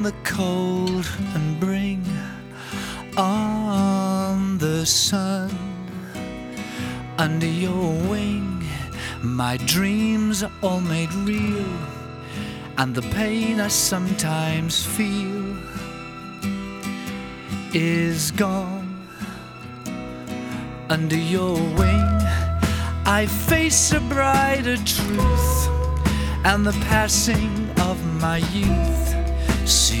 the cold and bring on the sun. Under your wing, my dreams are all made real, and the pain I sometimes feel is gone. Under your wing, I face a brighter truth, and the passing of my youth